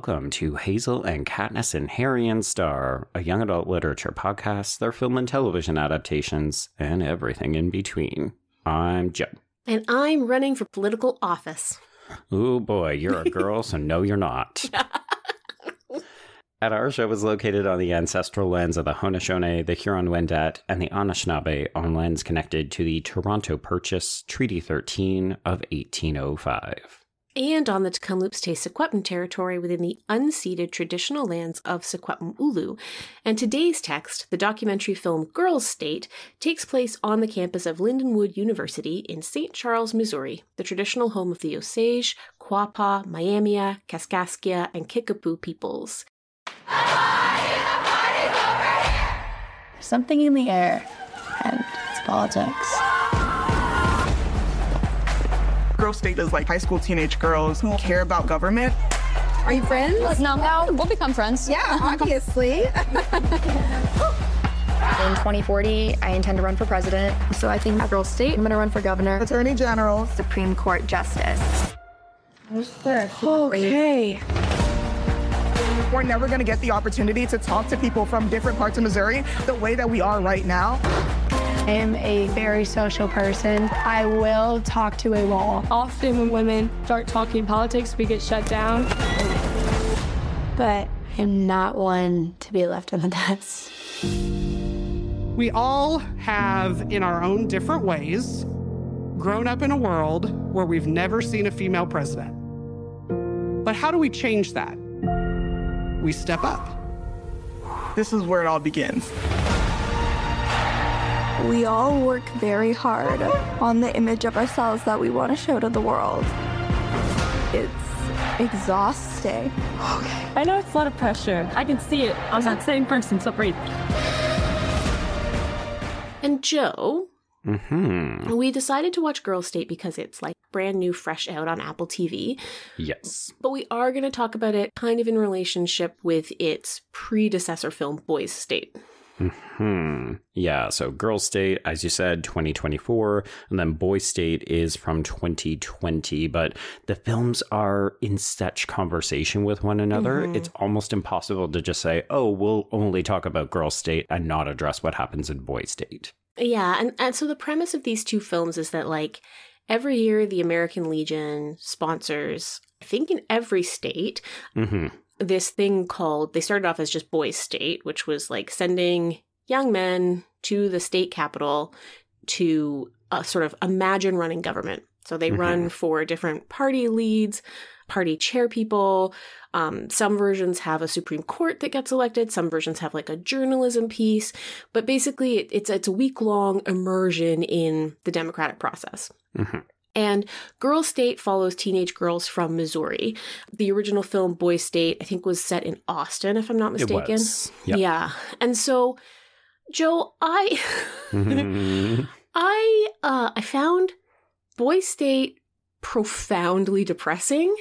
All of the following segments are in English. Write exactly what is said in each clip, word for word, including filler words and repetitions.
welcome to Hazel and Katniss and Harry and Star, a young adult literature podcast, their film and television adaptations, and everything in between. I'm Joe. And I'm running for political office. Ooh boy, you're a girl, so no you're not. And our show is located on the ancestral lands of the Haudenosaunee, the Huron-Wendat, and the Anishinaabe on lands connected to the Toronto Purchase, Treaty thirteen of eighteen oh five. And on the Tk'emlúps te Secwepemc territory within the unceded traditional lands of Secwepemc Ulu. And today's text, the documentary film Girls State, takes place on the campus of Lindenwood University in Saint Charles, Missouri, the traditional home of the Osage, Quapaw, Miamia, Kaskaskia, and Kickapoo peoples. There's something in the air, and it's politics. Girls State is like high school teenage girls who care about government. Are you friends? No, no, we'll become friends. Yeah, obviously. In twenty forty, I intend to run for president. So I think at Girls State, I'm going to run for governor, Attorney General, Supreme Court Justice. Okay. We're never going to get the opportunity to talk to people from different parts of Missouri the way that we are right now. I am a very social person. I will talk to a wall. Often when women start talking politics, we get shut down. But I'm not one to be left in the dust. We all have, in our own different ways, grown up in a world where we've never seen a female president. But how do we change that? We step up. This is where it all begins. We all work very hard on the image of ourselves that we want to show to the world. It's exhausting. Okay. I know it's a lot of pressure. I can see it. I'm that same person, so breathe. And Joe, Mm-hmm. we decided to watch Girls State because it's like brand new, fresh out on Apple T V. Yes. But we are going to talk about it kind of in relationship with its predecessor film, Boys State. Hmm. Yeah, so Girls State, as you said, twenty twenty-four, and then Boys State is from twenty twenty, but the films are in such conversation with one another, mm-hmm. It's almost impossible to just say, oh, we'll only talk about Girls State and not address what happens in Boys State. Yeah, and, and so the premise of these two films is that, like, every year the American Legion sponsors, I think in every state, mm-hmm. this thing called, they started off as just Boys State, which was like sending young men to the state capital to uh, sort of imagine running government. So they mm-hmm. run for different party leads, party chair people. Um, some versions have a Supreme Court that gets elected. Some versions have like a journalism piece. But basically, it, it's, it's a week-long immersion in the democratic process. Mm-hmm. And Girls State follows teenage girls from Missouri. The original film, Boys State, I think was set in Austin, if I'm not mistaken. It was. Yep. Yeah. And so, Joe, I mm-hmm. I uh, I found Boys State profoundly depressing.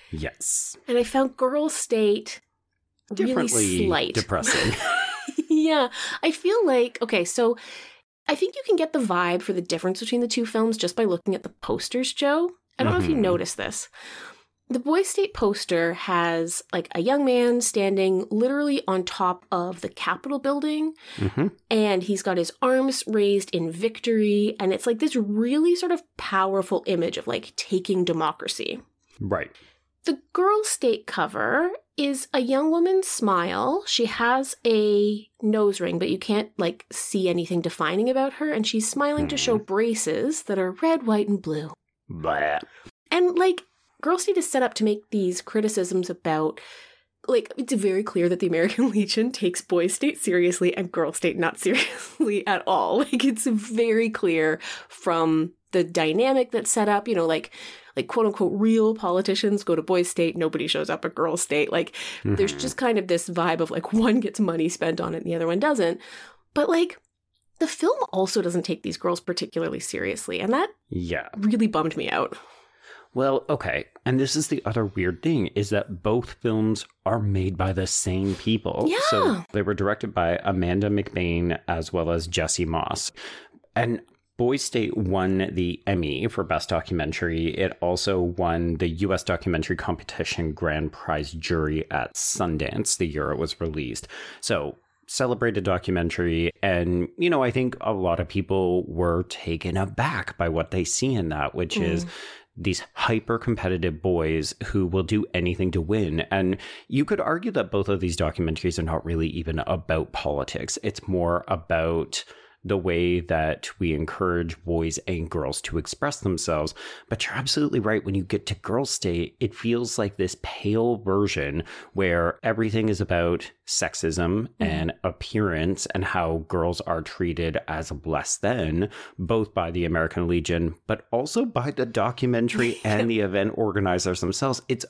Yes. And I found Girls State really Differently slight. depressing. Yeah. I feel like, okay, so I think you can get the vibe for the difference between the two films just by looking at the posters, Joe. I don't mm-hmm. know if you noticed this. The Boys State poster has like a young man standing literally on top of the Capitol building, mm-hmm. and he's got his arms raised in victory, and it's like this really sort of powerful image of like taking democracy. Right. The Girls State cover is a young woman's smile. She has a nose ring, but you can't, like, see anything defining about her, and she's smiling mm. to show braces that are red, white, and blue. Blah. And, like, Girls State is set up to make these criticisms about, like, it's very clear that the American Legion takes Boys State seriously and Girls State not seriously at all. Like, it's very clear from the dynamic that's set up, you know, like, like quote unquote real politicians go to Boys State, nobody shows up at Girls State. Like mm-hmm. there's just kind of this vibe of like one gets money spent on it and the other one doesn't. But like the film also doesn't take these girls particularly seriously. And that yeah. really bummed me out. Well, okay. And this is the other weird thing is that both films are made by the same people. Yeah. So they were directed by Amanda McBain as well as Jesse Moss. And Boys State won the Emmy for Best Documentary. It also won the U S Documentary Competition Grand Prize Jury at Sundance the year it was released. So, celebrated documentary. And, you know, I think a lot of people were taken aback by what they see in that, which mm. is these hyper-competitive boys who will do anything to win. And you could argue that both of these documentaries are not really even about politics. It's more about the way that we encourage boys and girls to express themselves. But you're absolutely right. When you get to Girls State, it feels like this pale version where everything is about sexism mm-hmm. and appearance and how girls are treated as less than, both by the American Legion, but also by the documentary and the event organizers themselves. It's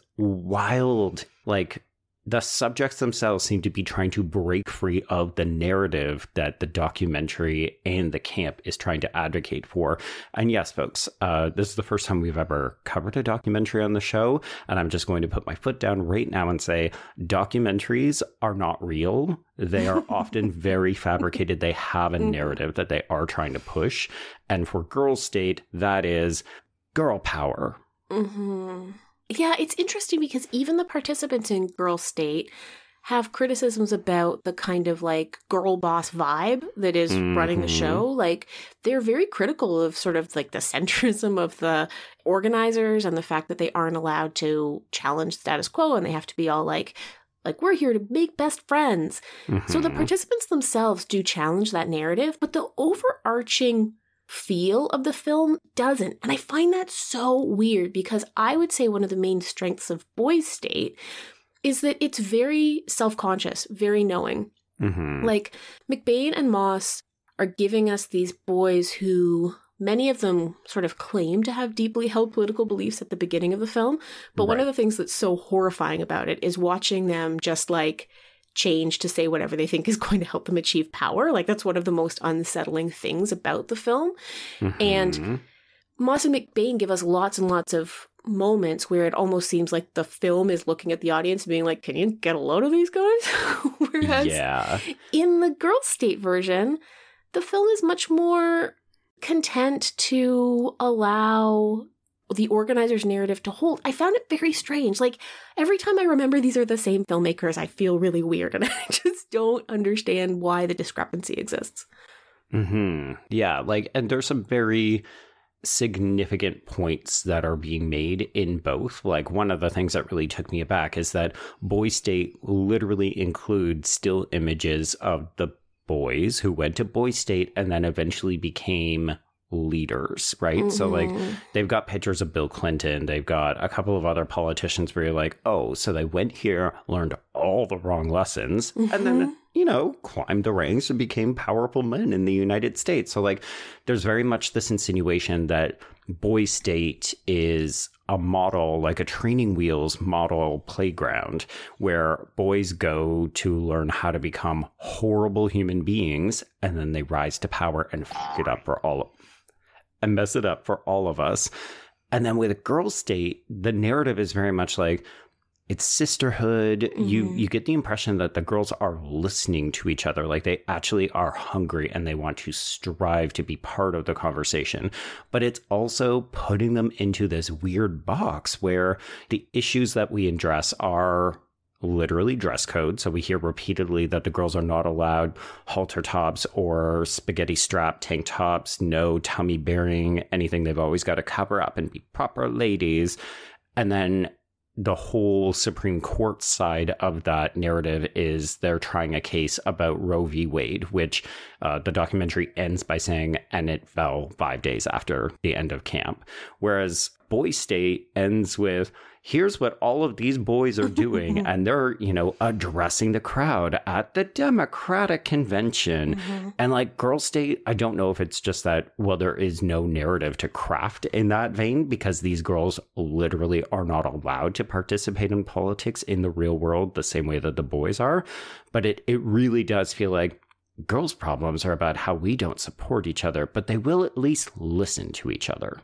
wild. Like, the subjects themselves seem to be trying to break free of the narrative that the documentary and the camp is trying to advocate for. And yes, folks, uh, this is the first time we've ever covered a documentary on the show. And I'm just going to put my foot down right now and say documentaries are not real. They are often very fabricated. They have a narrative that they are trying to push. And for Girls State, that is girl power. Mm-hmm. Yeah, it's interesting because even the participants in Girls State have criticisms about the kind of like girl boss vibe that is mm-hmm. running the show. Like, they're very critical of sort of like the centrism of the organizers and the fact that they aren't allowed to challenge status quo and they have to be all like, like, we're here to make best friends. Mm-hmm. So the participants themselves do challenge that narrative, but the overarching feel of the film doesn't. And I find that so weird because I would say one of the main strengths of Boys State is that it's very self-conscious, very knowing. Mm-hmm. Like, McBain and Moss are giving us these boys who, many of them sort of claim to have deeply held political beliefs at the beginning of the film. But right. one of the things that's so horrifying about it is watching them just like change to say whatever they think is going to help them achieve power. Like, that's one of the most unsettling things about the film. Mm-hmm. And Moss and McBain give us lots and lots of moments where it almost seems like the film is looking at the audience and being like, can you get a load of these guys? Whereas yeah. in the Girls State version, the film is much more content to allow the organizer's narrative to hold. I found it very strange. Like, every time I remember these are the same filmmakers, I feel really weird. And I just don't understand why the discrepancy exists. Mm-hmm. Yeah, like, and there's some very significant points that are being made in both. Like, one of the things that really took me aback is that Boys State literally includes still images of the boys who went to Boys State and then eventually became leaders, right? Mm-hmm. So like, they've got pictures of Bill Clinton, they've got a couple of other politicians where you're like, oh, so they went here, learned all the wrong lessons, mm-hmm. and then, you know, climbed the ranks and became powerful men in the United States. So like, there's very much this insinuation that Boys State is a model, like a training wheels model playground where boys go to learn how to become horrible human beings, and then they rise to power and fuck it up for all of and mess it up for all of us. And then with Girls State, the narrative is very much like, it's sisterhood. Mm-hmm. You you get the impression that the girls are listening to each other, like they actually are hungry and they want to strive to be part of the conversation. But it's also putting them into this weird box where the issues that we address are literally dress code. So we hear repeatedly that the girls are not allowed halter tops or spaghetti strap tank tops, no tummy bearing, anything. They've always got to cover up and be proper ladies. And then the whole Supreme Court side of that narrative is they're trying a case about Roe v. Wade, which uh, the documentary ends by saying, and it fell five days after the end of camp. Whereas Boys State ends with, here's what all of these boys are doing. And they're, you know, addressing the crowd at the Democratic convention. Mm-hmm. And like Girls State, I don't know if it's just that, well, there is no narrative to craft in that vein because these girls literally are not allowed to participate in politics in the real world the same way that the boys are. But it, it really does feel like girls' problems are about how we don't support each other, but they will at least listen to each other.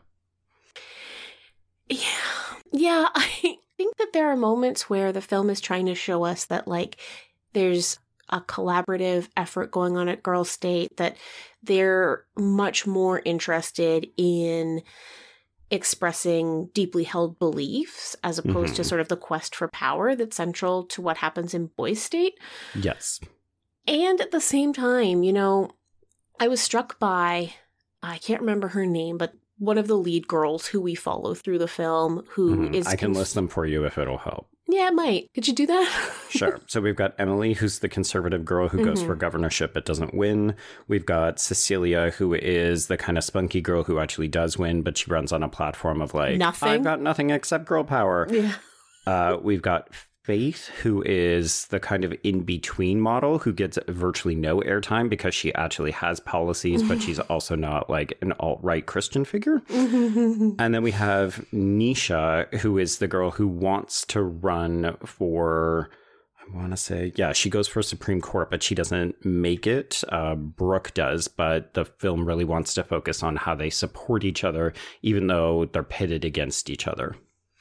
Yeah. Yeah, I think that there are moments where the film is trying to show us that, like, there's a collaborative effort going on at Girls State, that they're much more interested in expressing deeply held beliefs as opposed mm-hmm. to sort of the quest for power that's central to what happens in Boys State. Yes. And at the same time, you know, I was struck by, I can't remember her name, but one of the lead girls who we follow through the film who mm-hmm. is... I can conf- list them for you if it'll help. Yeah, it might. Could you do that? Sure. So we've got Emily, who's the conservative girl who mm-hmm. goes for governorship but doesn't win. We've got Cecilia, who is the kind of spunky girl who actually does win, but she runs on a platform of like, nothing. I've got nothing except girl power. Yeah. Uh, we've got Faith, who is the kind of in-between model who gets virtually no airtime because she actually has policies, but she's also not like an alt-right Christian figure. And then we have Nisha, who is the girl who wants to run for, I want to say, yeah, she goes for Supreme Court, but she doesn't make it. Uh, Brooke does, but the film really wants to focus on how they support each other, even though they're pitted against each other.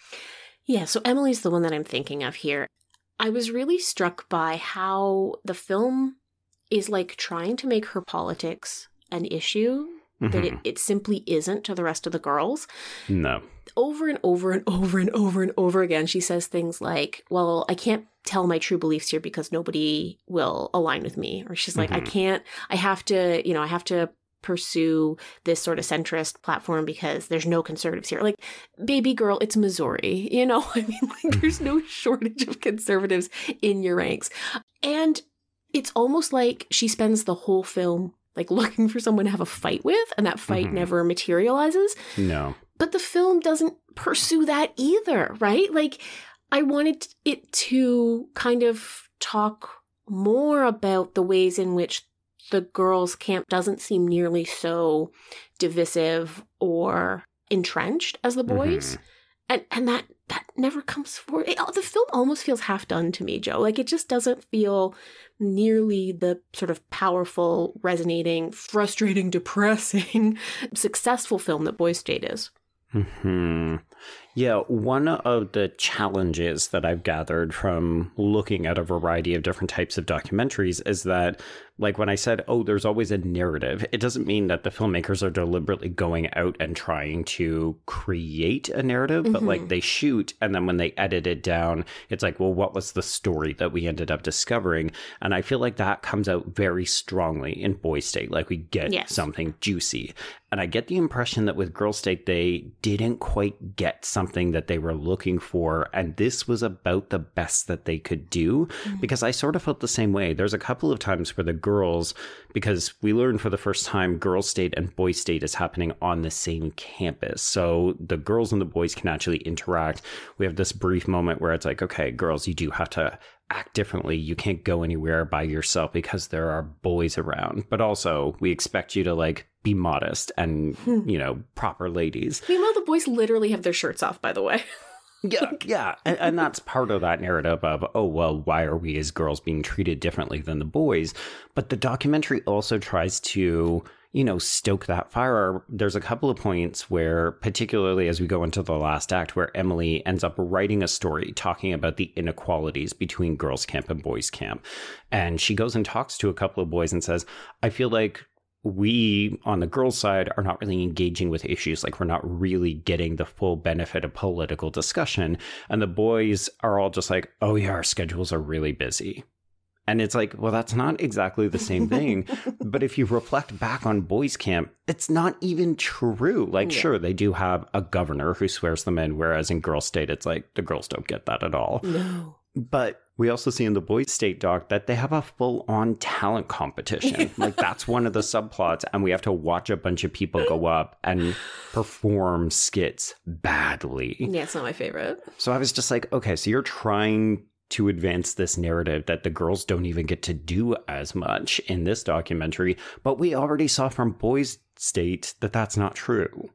Yeah, so Emily's the one that I'm thinking of here. I was really struck by how the film is like trying to make her politics an issue mm-hmm. that it, it simply isn't to the rest of the girls. No. Over and over and over and over and over again, she says things like, well, I can't tell my true beliefs here because nobody will align with me. Or she's like, mm-hmm. I can't, I have to, you know, I have to pursue this sort of centrist platform because there's no conservatives here. Like, baby girl, it's Missouri, you know? I mean, like, there's no shortage of conservatives in your ranks. And it's almost like she spends the whole film like looking for someone to have a fight with, and that fight mm-hmm. never materializes. No. But the film doesn't pursue that either, right? Like, I wanted it to kind of talk more about the ways in which the girls' camp doesn't seem nearly so divisive or entrenched as the boys. Mm-hmm. And and that that never comes forward. It, the film almost feels half done to me, Joe. Like, it just doesn't feel nearly the sort of powerful, resonating, frustrating, depressing, successful film that Boys State is. Hmm. Yeah, one of the challenges that I've gathered from looking at a variety of different types of documentaries is that, like when I said, oh, there's always a narrative, it doesn't mean that the filmmakers are deliberately going out and trying to create a narrative, mm-hmm. but like they shoot, and then when they edit it down, it's like, well, what was the story that we ended up discovering? And I feel like that comes out very strongly in Boys State. Like, we get yes. something juicy. And I get the impression that with Girls State, they didn't quite get something that they were looking for. And this was about the best that they could do, mm-hmm. because I sort of felt the same way. There's a couple of times where the girls, because we learned for the first time Girls State and Boys State is happening on the same campus. So the girls and the boys can actually interact. We have this brief moment where it's like, okay, girls, you do have to act differently. You can't go anywhere by yourself because there are boys around. But also, we expect you to like be modest and, you know, proper ladies. Meanwhile, the boys literally have their shirts off, by the way. Yeah, yeah. And, and that's part of that narrative of, oh, well, why are we as girls being treated differently than the boys? But the documentary also tries to, you know, stoke that fire. There's a couple of points where, particularly as we go into the last act, where Emily ends up writing a story talking about the inequalities between girls' camp and boys' camp. And she goes and talks to a couple of boys and says, I feel like we on the girls' side are not really engaging with issues. Like, we're not really getting the full benefit of political discussion. And the boys are all just like, oh yeah, our schedules are really busy. And it's like, well, that's not exactly the same thing. But if you reflect back on boys' camp, it's not even true. Like, yeah. sure, they do have a governor who swears them in, whereas in Girls' State, it's like the girls don't get that at all. No. But we also see in the Boys State doc that they have a full-on talent competition. Like, that's one of the subplots, and we have to watch a bunch of people go up and perform skits badly. Yeah, it's not my favorite. So I was just like, okay, so you're trying to advance this narrative that the girls don't even get to do as much in this documentary, but we already saw from Boys State that that's not true.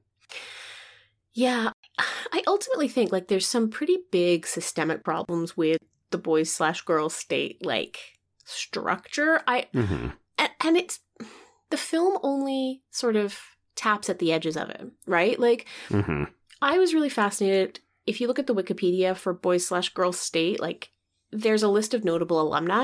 Yeah, I ultimately think, like, there's some pretty big systemic problems with the boys slash girls state, like, structure. I mm-hmm. and, and it's, the film only sort of taps at the edges of it, right? Like, mm-hmm. I was really fascinated. If you look at the Wikipedia for boys slash girls state, like, there's a list of notable alumni.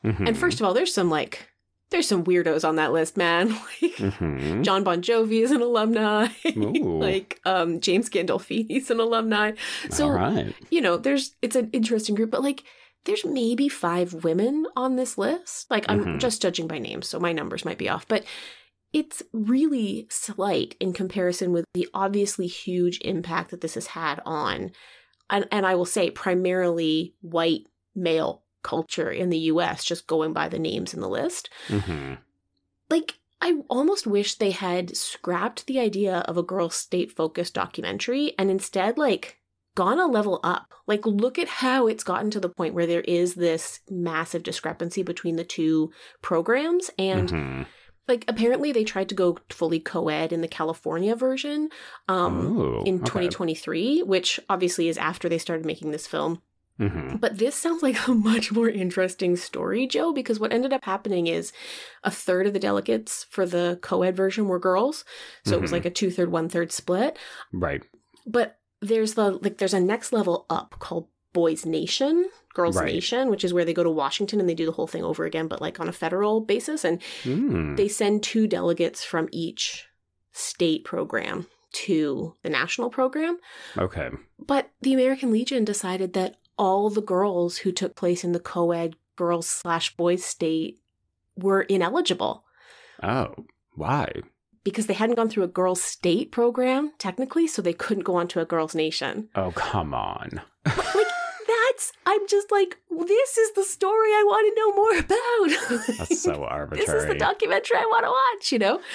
Mm-hmm. And first of all, there's some like, there's some weirdos on that list, man. Like mm-hmm. John Bon Jovi is an alumni. Like um, James Gandolfini's an alumni. So, all right. you know, there's, it's an interesting group, but like, there's maybe five women on this list. Like, I'm mm-hmm. just judging by names, so my numbers might be off. But it's really slight in comparison with the obviously huge impact that this has had on, and, and I will say, primarily white male culture in the U S, just going by the names in the list. Mm-hmm. Like, I almost wish they had scrapped the idea of a girl state-focused documentary and instead, like, gone a level up. Like, look at how it's gotten to the point where there is this massive discrepancy between the two programs. And mm-hmm. like, apparently they tried to go fully co-ed in the California version um, oh, in okay. twenty twenty-three, which obviously is after they started making this film. Mm-hmm. But this sounds like a much more interesting story, Joe, because what ended up happening is a third of the delegates for the co-ed version were girls. So mm-hmm. it was like a two-third, one-third split. Right. But there's the like there's a next level up called Boys Nation, Girls right. Nation, which is where they go to Washington and they do the whole thing over again, but like on a federal basis. And mm. they send two delegates from each state program to the national program. Okay. But the American Legion decided that all the girls who took place in the co-ed girls slash boys state were ineligible. Oh, why? Because they hadn't gone through a girls state program, technically, so they couldn't go on to a girls nation. Oh, come on. Like, that's, I'm just like, this is the story I want to know more about. That's so arbitrary. This is the documentary I want to watch, you know?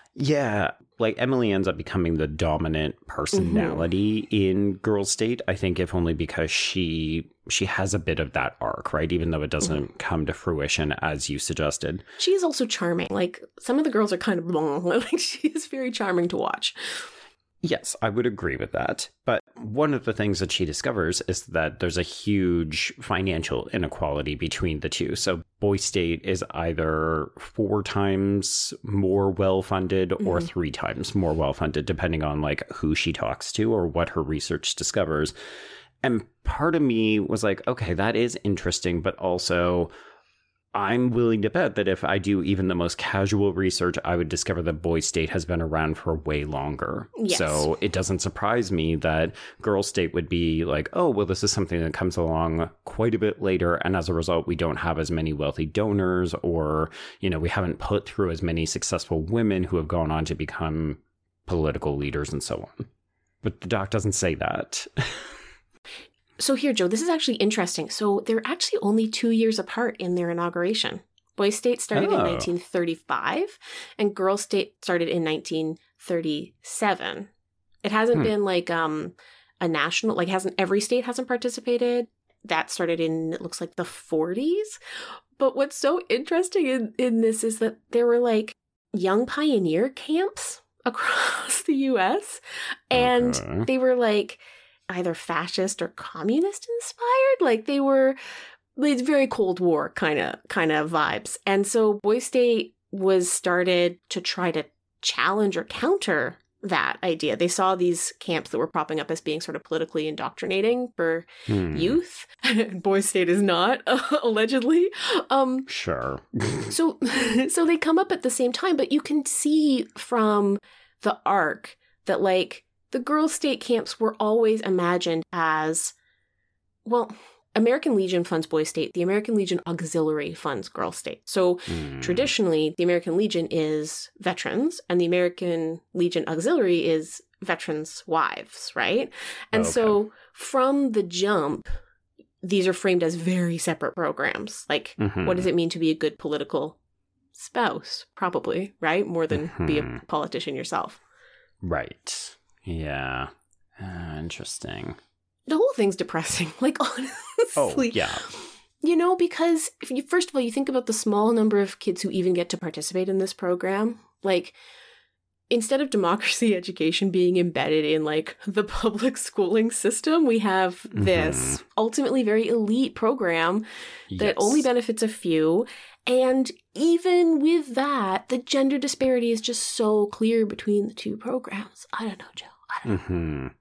Yeah. Like, Emily ends up becoming the dominant personality mm-hmm. in Girls State, I think, if only because she she has a bit of that arc, right? Even though it doesn't mm-hmm. come to fruition, as you suggested. She is also charming. Like, some of the girls are kind of blah. Like, she is very charming to watch. Yes, I would agree with that. But one of the things that she discovers is that there's a huge financial inequality between the two. So Boys State is either four times more well-funded or mm-hmm. three times more well-funded, depending on like who she talks to or what her research discovers. And part of me was like, okay, that is interesting, but also I'm willing to bet that if I do even the most casual research, I would discover that Boys State has been around for way longer. Yes. So it doesn't surprise me that Girls State would be like, oh, well, this is something that comes along quite a bit later. And as a result, we don't have as many wealthy donors, or, you know, we haven't put through as many successful women who have gone on to become political leaders and so on. But the doc doesn't say that. So here, Joe, this is actually interesting. So they're actually only two years apart in their inauguration. Boys State started oh. in nineteen thirty-five, and Girls State started in nineteen thirty-seven. It hasn't hmm. been like um, a national, like hasn't every state hasn't participated. That started in, it looks like the forties. But what's so interesting in, in this is that there were like young pioneer camps across the U S, and okay. they were like either fascist or communist inspired. Like they were, it's very Cold War kind of kind of vibes. And so Boys State was started to try to challenge or counter that idea. They saw these camps that were popping up as being sort of politically indoctrinating for hmm. youth. Boys State is not, uh, allegedly. Um, sure. so, so they come up at the same time, but you can see from the arc that like the Girls State camps were always imagined as, well, American Legion funds Boys State. The American Legion Auxiliary funds Girls State. So mm. traditionally, the American Legion is veterans, and the American Legion Auxiliary is veterans' wives, right? And okay. so from the jump, these are framed as very separate programs. Like, mm-hmm. what does it mean to be a good political spouse? Probably, right? More than mm-hmm. be a politician yourself. Right. Yeah. Uh, interesting. The whole thing's depressing. Like, honestly. Oh, yeah. You know, because if you, first of all, you think about the small number of kids who even get to participate in this program. Like, instead of democracy education being embedded in, like, the public schooling system, we have this mm-hmm. ultimately very elite program that yes. only benefits a few. And even with that, the gender disparity is just so clear between the two programs. I don't know, Joe. I don't know. Mm-hmm.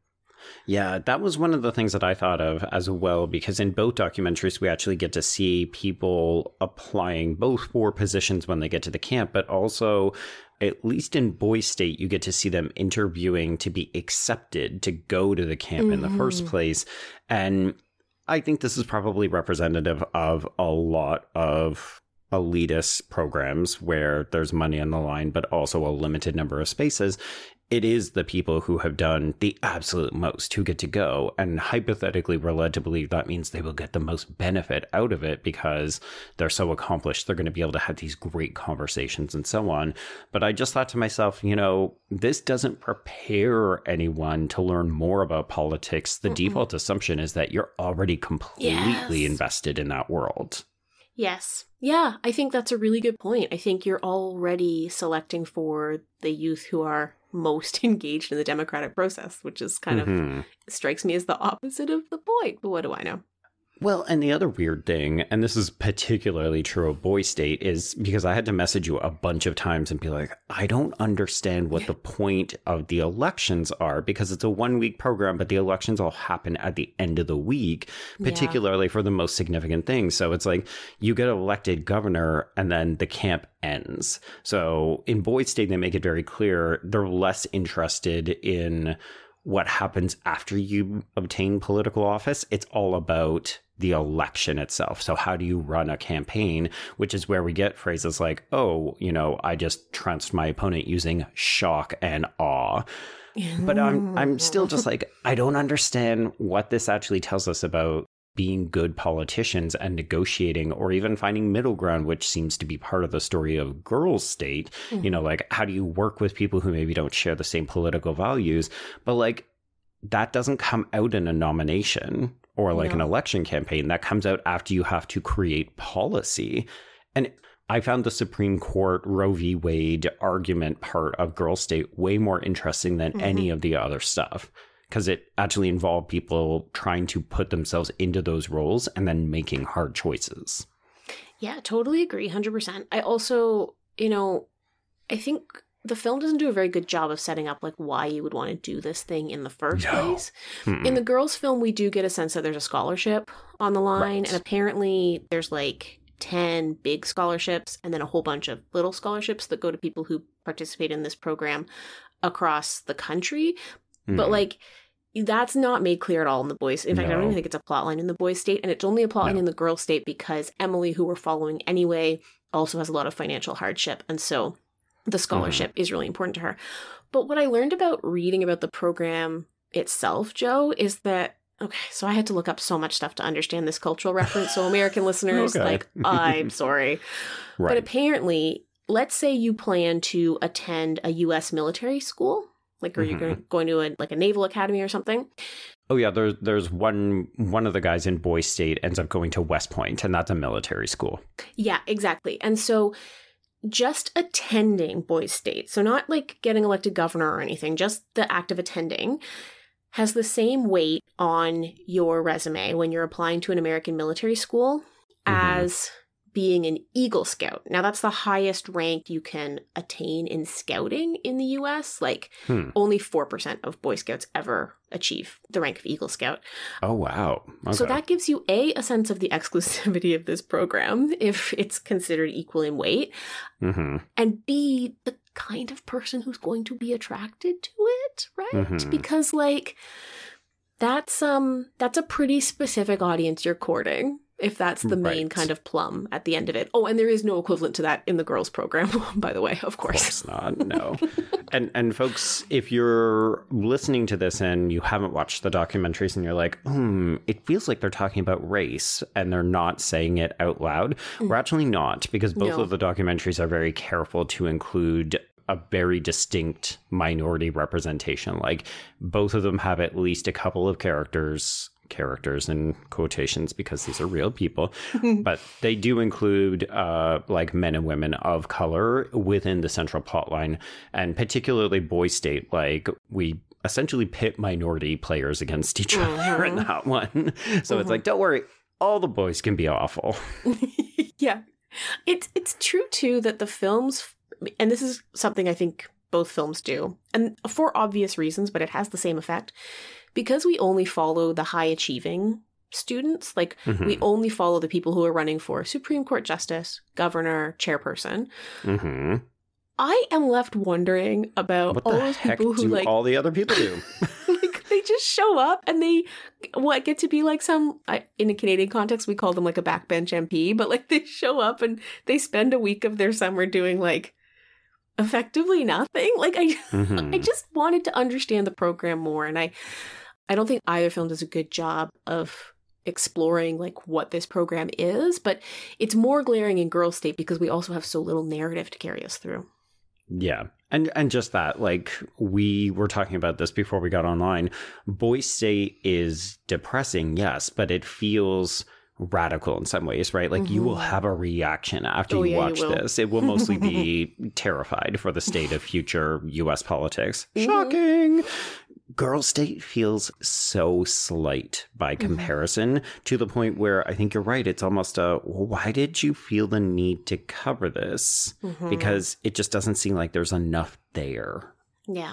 Yeah, that was one of the things that I thought of as well, because in both documentaries, we actually get to see people applying both for positions when they get to the camp, but also, at least in Boys State, you get to see them interviewing to be accepted to go to the camp mm-hmm. in the first place. And I think this is probably representative of a lot of elitist programs where there's money on the line, but also a limited number of spaces. It is the people who have done the absolute most who get to go. And hypothetically, we're led to believe that means they will get the most benefit out of it because they're so accomplished. They're going to be able to have these great conversations and so on. But I just thought to myself, you know, this doesn't prepare anyone to learn more about politics. The mm-mm. default assumption is that you're already completely yes. invested in that world. Yes. Yeah, I think that's a really good point. I think you're already selecting for the youth who are most engaged in the democratic process, which is kind mm-hmm. of strikes me as the opposite of the point. But what do I know? Well, and the other weird thing, and this is particularly true of Boys State, is because I had to message you a bunch of times and be like, I don't understand what the point of the elections are, because it's a one-week program, but the elections all happen at the end of the week, particularly yeah. for the most significant things. So it's like you get elected governor and then the camp ends. So in Boys State, they make it very clear they're less interested in what happens after you obtain political office. It's all about the election itself. So how do you run a campaign, which is where we get phrases like, oh, you know, I just trounced my opponent using shock and awe. But I'm I'm still just like, I don't understand what this actually tells us about being good politicians and negotiating or even finding middle ground, which seems to be part of the story of Girls State. Mm-hmm. You know, like, how do you work with people who maybe don't share the same political values? But like, that doesn't come out in a nomination or like no. an election campaign. That comes out after you have to create policy. And I found the Supreme Court Roe v. Wade argument part of Girls State way more interesting than mm-hmm. any of the other stuff, because it actually involved people trying to put themselves into those roles and then making hard choices. Yeah, totally agree, one hundred percent. I also, you know, I think the film doesn't do a very good job of setting up like why you would want to do this thing in the first no. place. Mm-mm. In the girls' film, we do get a sense that there's a scholarship on the line, right. and apparently there's like ten big scholarships and then a whole bunch of little scholarships that go to people who participate in this program across the country. Mm. But like, that's not made clear at all in the Boys. In fact, no. I don't even think it's a plot line in the Boys State, and it's only a plot line no. in the Girls State because Emily, who we're following anyway, also has a lot of financial hardship, and so the scholarship mm. is really important to her. But what I learned about reading about the program itself, Joe, is that, okay, so I had to look up so much stuff to understand this cultural reference. So American listeners, okay. like, I'm sorry. Right. But apparently, let's say you plan to attend a U S military school, like, or mm-hmm. you're going to a, like a naval academy or something. Oh, yeah, there's, there's one, one of the guys in Boys State ends up going to West Point, and that's a military school. Yeah, exactly. And so just attending Boys State, so not like getting elected governor or anything, just the act of attending, has the same weight on your resume when you're applying to an American military school mm-hmm. as being an Eagle Scout. Now, that's the highest rank you can attain in scouting in the U S. Like, hmm. only four percent of Boy Scouts ever achieve the rank of Eagle Scout. Oh, wow. Okay. So that gives you, A, a sense of the exclusivity of this program, if it's considered equal in weight, mm-hmm. and B, the kind of person who's going to be attracted to it, right? Mm-hmm. Because, like, that's um that's a pretty specific audience you're courting, if that's the main right. kind of plum at the end of it. Oh, and there is no equivalent to that in the girls' program, by the way, of course. Of course not, no. and and folks, if you're listening to this and you haven't watched the documentaries and you're like, hmm, it feels like they're talking about race and they're not saying it out loud, mm. we're actually not, because both no. of the documentaries are very careful to include a very distinct minority representation. Like, both of them have at least a couple of characters, characters in quotations because these are real people, but they do include uh, like men and women of color within the central plotline, and particularly Boys State. Like, we essentially pit minority players against each other uh-huh. in that one. So uh-huh. it's like, don't worry, all the boys can be awful. Yeah. It's, it's true, too, that the films, and this is something I think both films do, and for obvious reasons, but it has the same effect, because we only follow the high achieving students, like Mm-hmm. we only follow the people who are running for Supreme Court Justice, Governor, Chairperson. Mm-hmm. I am left wondering about What all the those heck people who do like all the other people do? like they just show up and they what get to be like some I, in a Canadian context we call them like a backbench M P, but like they show up and they spend a week of their summer doing like effectively nothing. Like I Mhm. I just wanted to understand the program more, and I I don't think either film does a good job of exploring like what this program is, but it's more glaring in Girls State because we also have so little narrative to carry us through. Yeah. And and just that, like, we were talking about this before we got online. Boys State is depressing, yes, but it feels radical in some ways, right? Like, you will have a reaction after Oh, you yeah, you watch will. this. It will mostly be terrified for the state of future U S politics. Mhm. Shocking! Girls State feels so slight by comparison to the point where I think you're right. It's almost a, well, why did you feel the need to cover this? Mhm. Because it just doesn't seem like there's enough there. Yeah.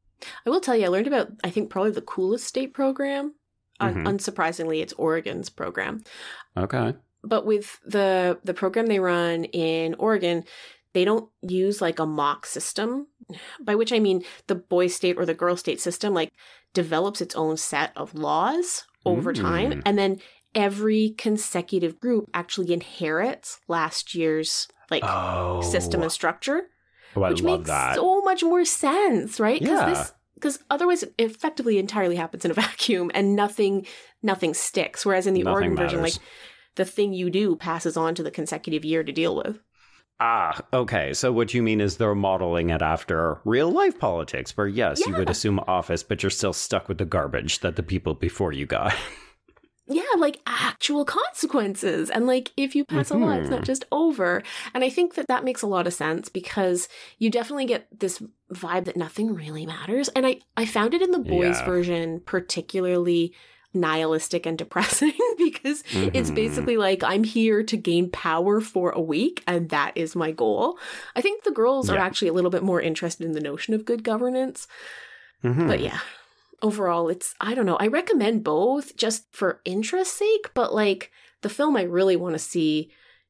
I will tell you, I learned about, I think, probably the coolest state program. Un- Mhm. unsurprisingly, it's Oregon's program. Okay. But with the the program they run in Oregon, they don't use like a mock system, by which I mean the boy state or the girl state system like develops its own set of laws over Mm. time. And then every consecutive group actually inherits last year's like Oh. system and structure. Oh, I Which love makes that. so much more sense, right? Because Yeah. this because otherwise it effectively entirely happens in a vacuum and nothing nothing sticks. Whereas in the Nothing Oregon version, like matters. the thing you do passes on to the consecutive year to deal with. Ah, okay. So what you mean is they're modeling it after real life politics, where yes, you would Yeah. assume office, but you're still stuck with the garbage that the people before you got. Yeah, like actual consequences. And like if you pass a law, it's not Mhm. just over. And I think that that makes a lot of sense because you definitely get this vibe that nothing really matters. And I, I found it in the boys' Yeah. version particularly nihilistic and depressing because it's Mhm. basically like I'm here to gain power for a week and that is my goal. I think the girls are Yeah. actually a little bit more interested in the notion of good governance. Mhm. But yeah, overall, it's, I don't know. I recommend both just for interest's sake, but like the film I really want to see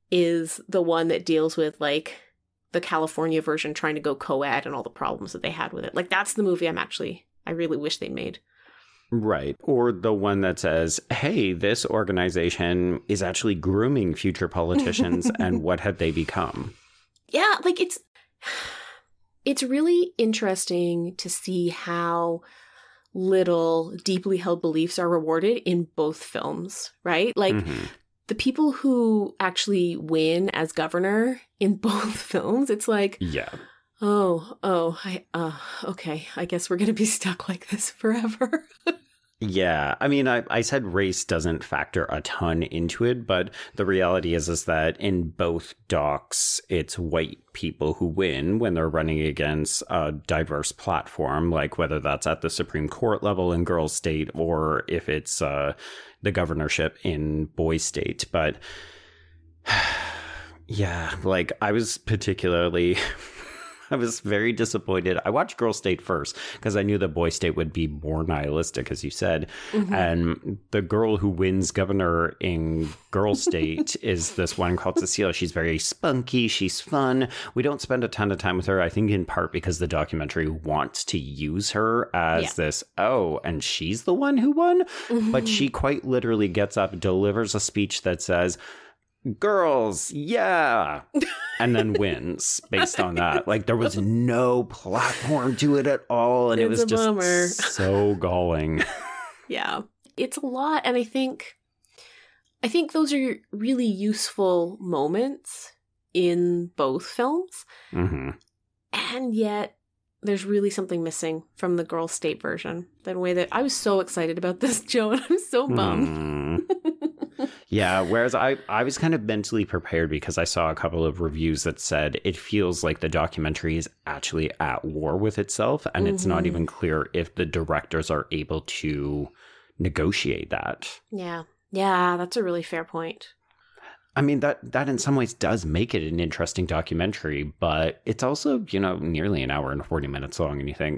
is the one that deals with like the California version trying to go co-ed and all the problems that they had with it. Like that's the movie I'm actually, I really wish they'd made. Right. Or the one that says, hey, this organization is actually grooming future politicians and what have they become? Yeah, like it's, it's really interesting to see how little deeply held beliefs are rewarded in both films, right? Like Mhm. the people who actually win as governor in both films, it's like, Yeah. oh, oh, I, uh, okay, I guess we're going to be stuck like this forever. Yeah, I mean, I, I said race doesn't factor a ton into it, but the reality is is that in both docs, it's white people who win when they're running against a diverse platform, like whether that's at the Supreme Court level in Girls State or if it's uh, the governorship in Boys State. But yeah, like I was particularly... I was very disappointed. I watched Girl State first because I knew that Boy State would be more nihilistic, as you said. Mhm. And the girl who wins governor in Girl State is this one called Cecile. She's very spunky. She's fun. We don't spend a ton of time with her, I think in part because the documentary wants to use her as Yeah. this, oh, and she's the one who won? Mm-hmm. But she quite literally gets up, delivers a speech that says, girls, yeah, and then wins based on that. Like there was no platform to it at all, and it It's was a just bummer. so galling. Yeah, it's a lot. And I think, I think those are really useful moments in both films. hmm And yet there's really something missing from the Girls State version. The way that I was so excited about this, Joe, and I'm so bummed. Mm. Yeah, whereas I, I was kind of mentally prepared because I saw a couple of reviews that said it feels like the documentary is actually at war with itself, and it's not Mhm. even clear if the directors are able to negotiate that. Yeah. Yeah, that's a really fair point. I mean, that, that in some ways does make it an interesting documentary, but it's also, you know, nearly an hour and forty minutes long, and you think,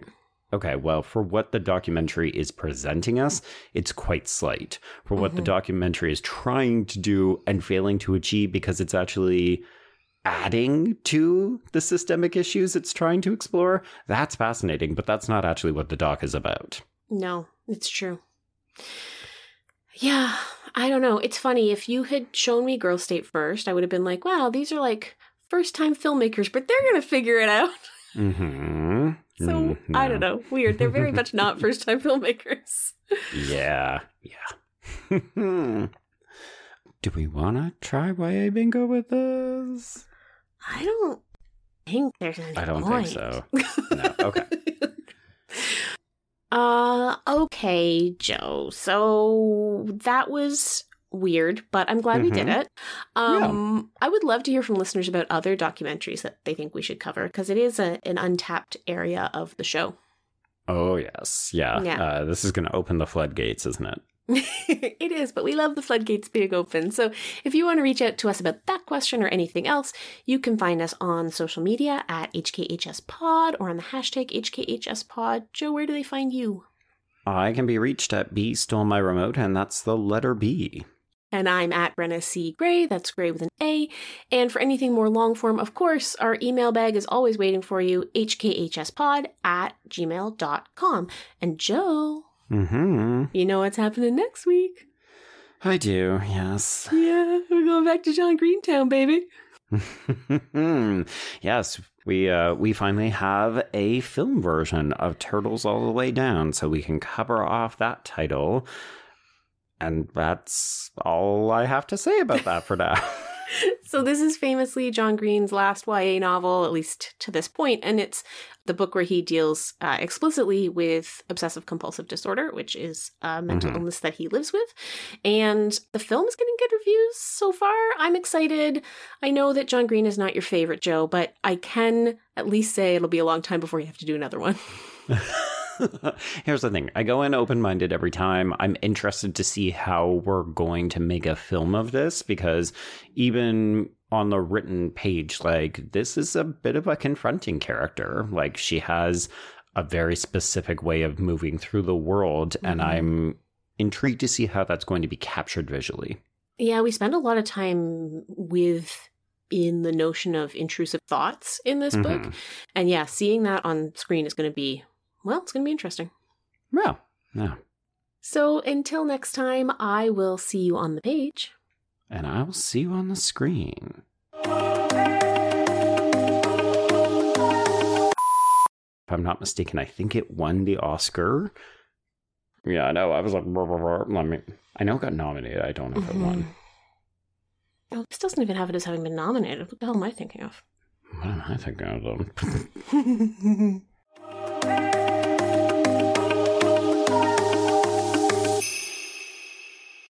Okay, well, for what the documentary is presenting us, it's quite slight. For what mm-hmm. the documentary is trying to do and failing to achieve, because it's actually adding to the systemic issues it's trying to explore, that's fascinating, but that's not actually what the doc is about. No, it's true. Yeah, I don't know. It's funny. If you had shown me Girl State first, I would have been like, wow, these are like first-time filmmakers, but they're going to figure it out. Mm-hmm. So, mm-hmm. I don't know. Weird. They're very much not first-time filmmakers. Yeah, yeah. Do we want to try Y A bingo with this? I don't think there's any I don't point. think so. No, okay. uh, okay, Joe. So that was weird, but I'm glad mm-hmm. we did it. Um, yeah. I would love to hear from listeners about other documentaries that they think we should cover, because it is a, an untapped area of the show. Oh, yes. Yeah. yeah. Uh, this is going to open the floodgates, isn't it? It is, but we love the floodgates being open. So if you want to reach out to us about that question or anything else, you can find us on social media at H K H S Pod or on the hashtag H K H S Pod. Joe, where do they find you? I can be reached at B Stole My Remote, and that's the letter B. And I'm at Brenna C. Gray, that's Gray with an A. And for anything more long form, of course, our email bag is always waiting for you, H K H S pod at gmail dot com. And Joe, mm-hmm. you know what's happening next week? I do, yes. Yeah, we're going back to John Greentown, baby. Yes, we uh, we finally have a film version of Turtles All the Way Down, so we can cover off that title. And that's all I have to say about that for now. So this is famously John Green's last Y A novel, at least to this point, and it's the book where he deals uh, explicitly with obsessive-compulsive disorder, which is a mental mm-hmm. illness that he lives with. And the film is getting good reviews so far. I'm excited. I know that John Green is not your favorite, Joe, but I can at least say it'll be a long time before you have to do another one. Here's the thing. I go in open-minded every time. I'm interested to see how we're going to make a film of this, because even on the written page, like, this is a bit of a confronting character. Like, she has a very specific way of moving through the world, mm-hmm. and I'm intrigued to see how that's going to be captured visually. Yeah, we spend a lot of time with in the notion of intrusive thoughts in this mm-hmm. book. And yeah, seeing that on screen is going to be Well, it's going to be interesting. Yeah. Yeah. So until next time, I will see you on the page. And I will see you on the screen. If I'm not mistaken, I think it won the Oscar. Yeah, I know. I was like, brr, brr, brr. Let me. I know it got nominated. I don't know if it won. Oh, this doesn't even have it as having been nominated. What the hell am I thinking of? What am I thinking of?